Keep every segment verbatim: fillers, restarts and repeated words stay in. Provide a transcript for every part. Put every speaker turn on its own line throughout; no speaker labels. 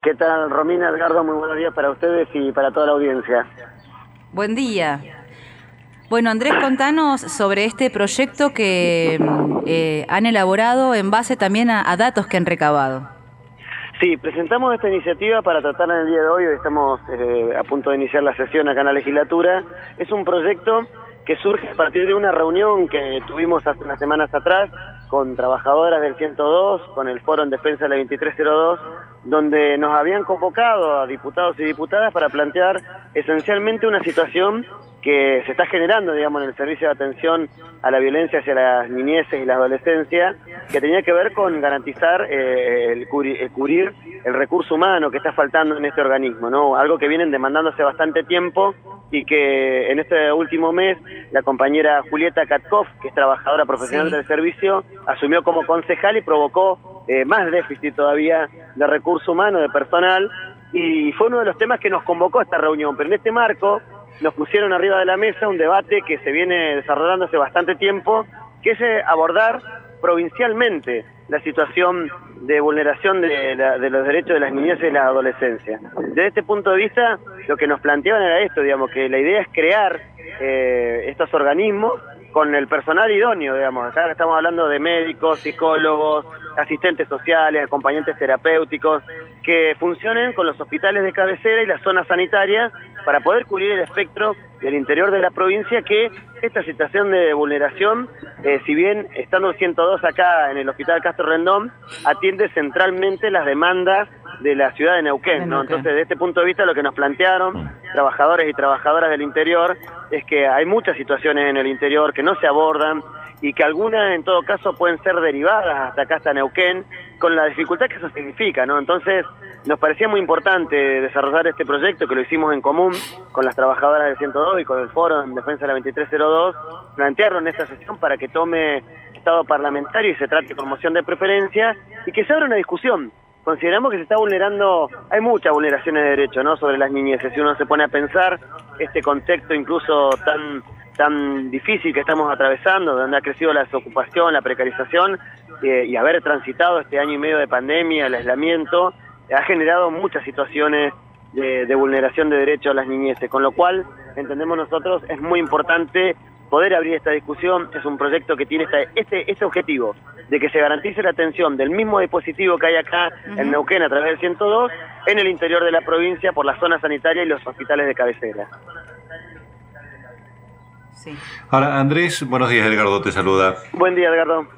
¿Qué tal, Romina, Edgardo? Muy buenos días para ustedes y para toda la audiencia.
Buen día. Bueno, Andrés, contanos sobre este proyecto que eh, han elaborado en base también a, a datos que han recabado.
Sí, presentamos esta iniciativa para tratarla en el día de hoy. Hoy estamos eh, a punto de iniciar la sesión acá en la legislatura. Es un proyecto que surge a partir de una reunión que tuvimos hace unas semanas atrás con trabajadoras del ciento dos, con el Foro en Defensa de la veintitrés cero dos, donde nos habían convocado a diputados y diputadas para plantear esencialmente una situación que se está generando, digamos, en el servicio de atención a la violencia hacia las niñeces y la adolescencia, que tenía que ver con garantizar eh, el, cubrir, el cubrir el recurso humano que está faltando en este organismo, ¿no? Algo que vienen demandando hace bastante tiempo y que en este último mes la compañera Julieta Katkov, que es trabajadora profesional sí. del servicio, asumió como concejal y provocó eh, más déficit todavía de recurso humano, de personal, y fue uno de los temas que nos convocó a esta reunión. Pero en este marco nos pusieron arriba de la mesa un debate que se viene desarrollando hace bastante tiempo, que es abordar provincialmente la situación de vulneración de, la, de los derechos de las niñeces y la adolescencia. Desde este punto de vista, lo que nos planteaban era esto, digamos, que la idea es crear eh, estos organismos con el personal idóneo, digamos. Acá estamos hablando de médicos, psicólogos, asistentes sociales, acompañantes terapéuticos, que funcionen con los hospitales de cabecera y las zonas sanitarias para poder cubrir el espectro del interior de la provincia, que esta situación de vulneración, eh, si bien estando el ciento dos acá en el Hospital Castro Rendón, atiende centralmente las demandas de la ciudad de Neuquén, ¿no? Entonces, desde este punto de vista, lo que nos plantearon trabajadores y trabajadoras del interior es que hay muchas situaciones en el interior que no se abordan y que algunas, en todo caso, pueden ser derivadas hasta acá, hasta Neuquén, con la dificultad que eso significa, ¿no? Entonces, nos parecía muy importante desarrollar este proyecto, que lo hicimos en común con las trabajadoras del ciento dos y con el Foro en Defensa de la veintitrés cero dos, plantearlo en esta sesión para que tome estado parlamentario y se trate con moción de preferencia y que se abra una discusión. Consideramos que se está vulnerando, hay muchas vulneraciones de derechos, ¿no?, sobre las niñeces. Si uno se pone a pensar este contexto incluso tan tan difícil que estamos atravesando, donde ha crecido la desocupación, la precarización, eh, y haber transitado este año y medio de pandemia, el aislamiento, ha generado muchas situaciones de, de vulneración de derechos a las niñeces, con lo cual, entendemos nosotros, es muy importante poder abrir esta discusión. Es un proyecto que tiene esta, este, este objetivo, de que se garantice la atención del mismo dispositivo que hay acá uh-huh. en Neuquén a través del ciento dos, en el interior de la provincia por la zona sanitaria y los hospitales de cabecera.
Sí. Ahora, Andrés, buenos días, Edgardo te saluda.
Buen día, Edgardo.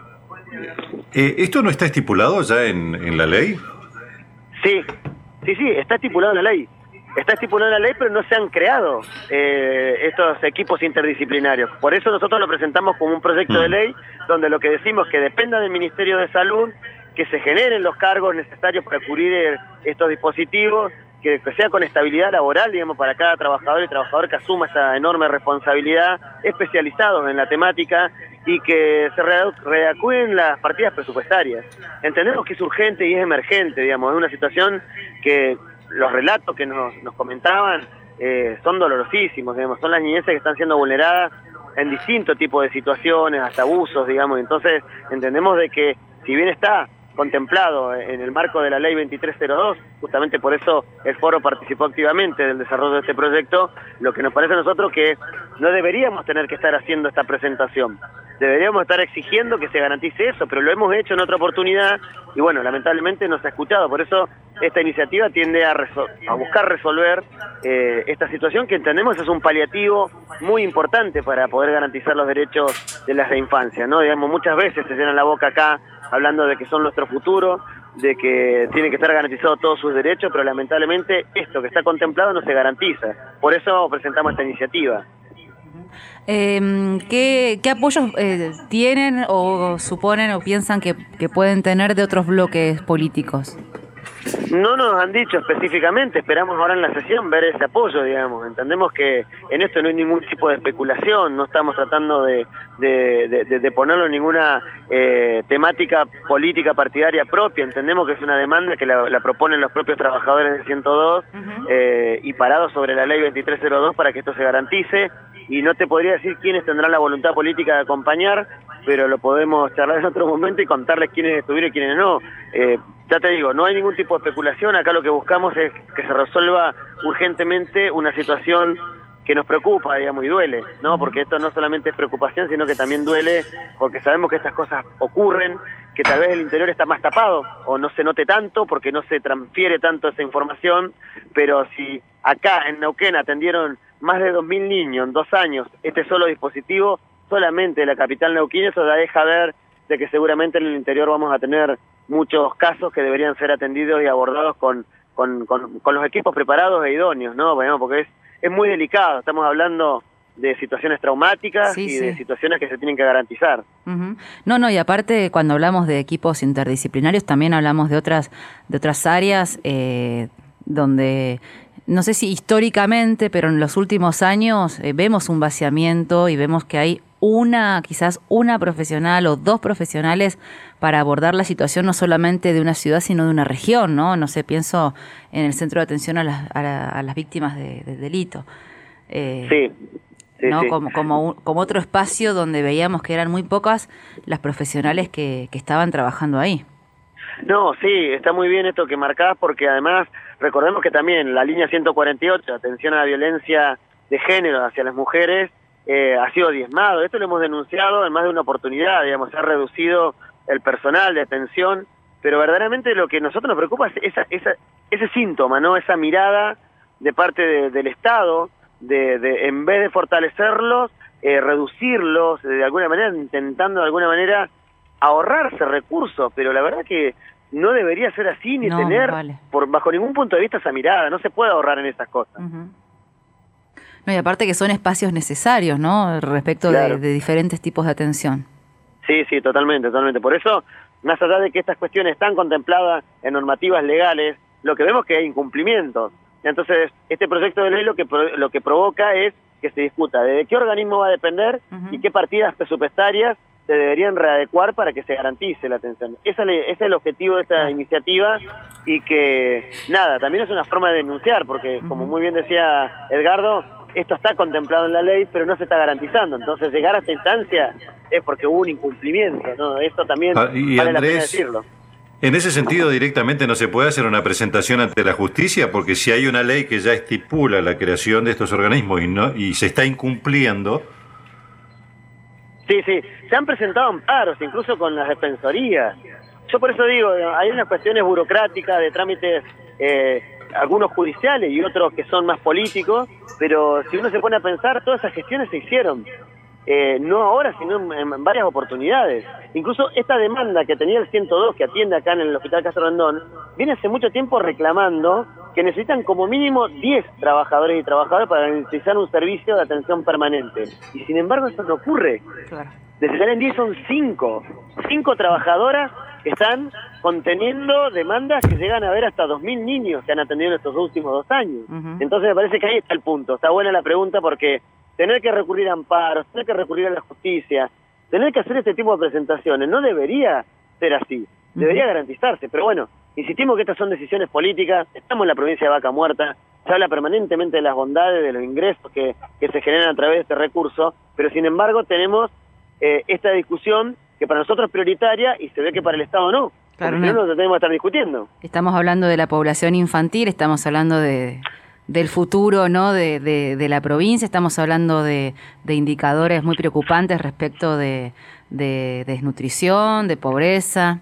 Eh, ¿Esto no está estipulado ya en, en la ley?
Sí, sí, sí, está estipulado en la ley. Está estipulado en la ley, pero no se han creado eh, estos equipos interdisciplinarios. Por eso nosotros lo presentamos como un proyecto mm. de ley, donde lo que decimos es que dependa del Ministerio de Salud, que se generen los cargos necesarios para cubrir estos dispositivos, que sea con estabilidad laboral, digamos, para cada trabajador y trabajador que asuma esta enorme responsabilidad, especializados en la temática, y que se reacuden las partidas presupuestarias. Entendemos que es urgente y es emergente, digamos, es una situación que los relatos que nos, nos comentaban eh, son dolorosísimos, digamos, son las niñeces que están siendo vulneradas en distintos tipos de situaciones, hasta abusos, digamos. Entonces entendemos de que, si bien está contemplado en el marco de la ley veintitrés cero dos, justamente por eso el Foro participó activamente del desarrollo de este proyecto, lo que nos parece a nosotros que no deberíamos tener que estar haciendo esta presentación. Deberíamos estar exigiendo que se garantice eso, pero lo hemos hecho en otra oportunidad y bueno, lamentablemente no se ha escuchado. Por eso esta iniciativa tiende a, a buscar resolver eh, esta situación, que entendemos es un paliativo muy importante para poder garantizar los derechos de las de infancia, ¿no? Digamos, muchas veces se llena la boca acá hablando de que son nuestro futuro, de que tienen que estar garantizados todos sus derechos, pero lamentablemente esto que está contemplado no se garantiza. Por eso presentamos esta iniciativa.
Eh, ¿qué, ¿Qué apoyos eh, tienen o suponen o piensan que, que pueden tener de otros bloques políticos?
No nos han dicho específicamente, esperamos ahora en la sesión ver ese apoyo, digamos. Entendemos que en esto no hay ningún tipo de especulación, no estamos tratando de, de, de, de ponerlo en ninguna eh, temática política partidaria propia. Entendemos que es una demanda que la, la proponen los propios trabajadores del ciento dos uh-huh. eh, y parados sobre la ley veintitrés cero dos para que esto se garantice. Y no te podría decir quiénes tendrán la voluntad política de acompañar, pero lo podemos charlar en otro momento y contarles quiénes estuvieron y quiénes no. Eh, ya te digo, no hay ningún tipo de especulación, acá lo que buscamos es que se resuelva urgentemente una situación que nos preocupa, digamos, y duele, ¿no? Porque esto no solamente es preocupación, sino que también duele porque sabemos que estas cosas ocurren, que tal vez el interior está más tapado o no se note tanto porque no se transfiere tanto esa información, pero si acá en Neuquén atendieron más de dos mil niños en dos años, este solo dispositivo, solamente de la capital neuquina, eso ya deja ver de que seguramente en el interior vamos a tener muchos casos que deberían ser atendidos y abordados con, con, con, con los equipos preparados e idóneos, ¿no? Bueno, porque es Es muy delicado, estamos hablando de situaciones traumáticas
sí,
y
sí.
de situaciones que se tienen que garantizar.
Uh-huh. No, no, y aparte cuando hablamos de equipos interdisciplinarios también hablamos de otras, de otras áreas eh, donde, no sé si históricamente, pero en los últimos años eh, vemos un vaciamiento y vemos que hay una, quizás una profesional o dos profesionales para abordar la situación no solamente de una ciudad, sino de una región, ¿no? No sé, pienso en el Centro de Atención a las, a la, a las Víctimas de, del Delito. Eh,
sí, sí,
¿no?
sí.
Como, como, un, como otro espacio donde veíamos que eran muy pocas las profesionales que, que estaban trabajando ahí.
No, sí, está muy bien esto que marcás, porque además recordemos que también la línea ciento cuarenta y ocho, atención a la violencia de género hacia las mujeres, eh, ha sido diezmado. Esto lo hemos denunciado en más de una oportunidad, digamos, se ha reducido el personal de atención, pero verdaderamente lo que a nosotros nos preocupa es esa, esa, ese síntoma, ¿no? Esa mirada de parte de, del Estado, de, de en vez de fortalecerlos, eh, reducirlos, de alguna manera, intentando de alguna manera ahorrarse recursos, pero la verdad que no debería ser así, ni
no,
tener,
vale.
por bajo ningún punto de vista, esa mirada. No se puede ahorrar en esas cosas.
Uh-huh. No, y aparte que son espacios necesarios, ¿no? Respecto
Claro.
de, de diferentes tipos de atención.
Sí, sí, totalmente, totalmente. Por eso, más allá de que estas cuestiones están contempladas en normativas legales, lo que vemos es que hay incumplimientos. Entonces, este proyecto de ley lo que pro, lo que provoca es que se discuta de qué organismo va a depender uh-huh. y qué partidas presupuestarias se deberían readecuar para que se garantice la atención. Ese, ese es el objetivo de esta iniciativa, y que, nada, también es una forma de denunciar, porque, uh-huh. como muy bien decía Edgardo, esto está contemplado en la ley, pero no se está garantizando. Entonces, llegar a esta instancia es porque hubo un incumplimiento, ¿no? Esto también
ah, y
vale
Andrés,
la pena decirlo.
En ese sentido, directamente no se puede hacer una presentación ante la justicia, porque si hay una ley que ya estipula la creación de estos organismos y no y se está incumpliendo.
Sí, sí, se han presentado amparos, incluso con las defensorías. Yo por eso digo, hay unas cuestiones burocráticas de trámites, eh, algunos judiciales y otros que son más políticos, pero si uno se pone a pensar, todas esas gestiones se hicieron. Eh, no ahora, sino en, en varias oportunidades. Incluso esta demanda que tenía el ciento dos, que atiende acá en el Hospital Castro Rondón, viene hace mucho tiempo reclamando que necesitan como mínimo diez trabajadores y trabajadoras para garantizar un servicio de atención permanente. Y sin embargo eso no ocurre. Claro. De si salen diez son cinco. cinco trabajadoras que están conteniendo demandas que llegan a ver hasta dos mil niños que han atendido en estos últimos dos años. Uh-huh. Entonces me parece que ahí está el punto. Está buena la pregunta, porque tener que recurrir a amparos, tener que recurrir a la justicia, tener que hacer este tipo de presentaciones, no debería ser así, debería uh-huh. garantizarse. Pero bueno, insistimos que estas son decisiones políticas, estamos en la provincia de Vaca Muerta, se habla permanentemente de las bondades, de los ingresos que, que se generan a través de este recurso, pero sin embargo tenemos eh, esta discusión que para nosotros es prioritaria y se ve que para el Estado no. Claro, no, no tenemos que estar discutiendo.
Estamos hablando de la población infantil, estamos hablando de... del futuro, ¿no? de, de, de la provincia, estamos hablando de, de indicadores muy preocupantes respecto de, de, de desnutrición, de pobreza.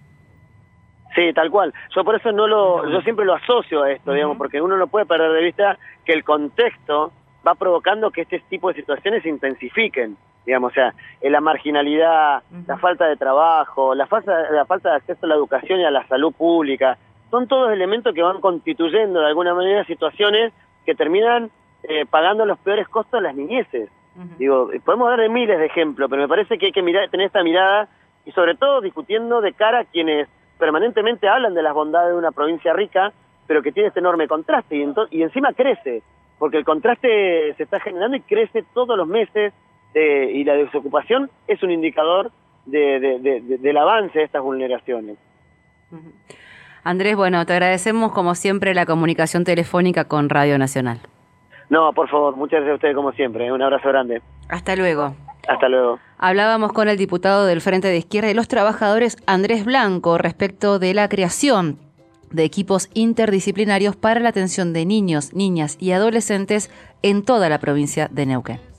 Sí, tal cual. Yo por eso no lo, yo siempre lo asocio a esto, uh-huh. digamos, porque uno no puede perder de vista que el contexto va provocando que este tipo de situaciones se intensifiquen, digamos, o sea, la marginalidad, uh-huh. la falta de trabajo, la falta, la falta de acceso a la educación y a la salud pública. Son todos elementos que van constituyendo de alguna manera situaciones que terminan eh, pagando los peores costos a las niñeces. Uh-huh. Digo, podemos dar miles de ejemplos, pero me parece que hay que mirar, tener esta mirada y sobre todo discutiendo de cara a quienes permanentemente hablan de las bondades de una provincia rica, pero que tiene este enorme contraste y, ento- y encima crece, porque el contraste se está generando y crece todos los meses, eh, y la desocupación es un indicador de, de, de, de, del avance de estas vulneraciones.
Uh-huh. Andrés, bueno, te agradecemos como siempre la comunicación telefónica con Radio Nacional.
No, por favor, muchas gracias a ustedes como siempre. Un abrazo grande.
Hasta luego.
Hasta luego.
Hablábamos con el diputado del Frente de Izquierda y los Trabajadores, Andrés Blanco, respecto de la creación de equipos interdisciplinarios para la atención de niños, niñas y adolescentes en toda la provincia de Neuquén.